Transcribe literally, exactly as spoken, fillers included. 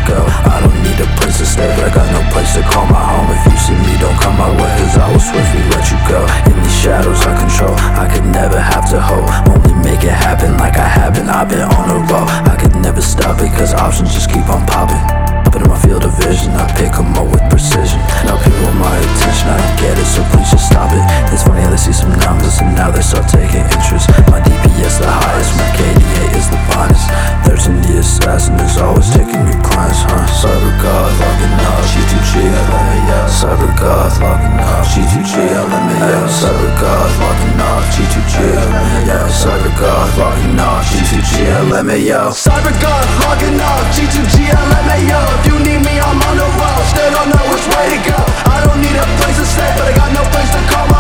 go. I don't need a place to stay, but I got no place to call my home. If you see me, don't come my way, cause I will swiftly let you go. In these shadows I control, I could never have to hope. Only make it happen like I haven't, I've been on a roll. I could never stop it, cause options just keep on popping. Up in my field of vision, I pick them up with precision. Now people want my attention, I don't get it, so please just stop it. It's funny how they see some numbers and now they start taking interest. My D P S the highest, my K D A is the finest. thirteen the assassin is always taking new clients, huh? Cyber God logging up, G two G, L M A O. Cyber God logging up, G two G, L M A O. Cyber God logging up, G two G, L M A O. Cyber God logging up, G two G, L M A O. Cyber God logging up, G two G, L M A O. If you need me, I'm on the road, still don't know which way to go. I don't need a place to stay, but I got no place to call my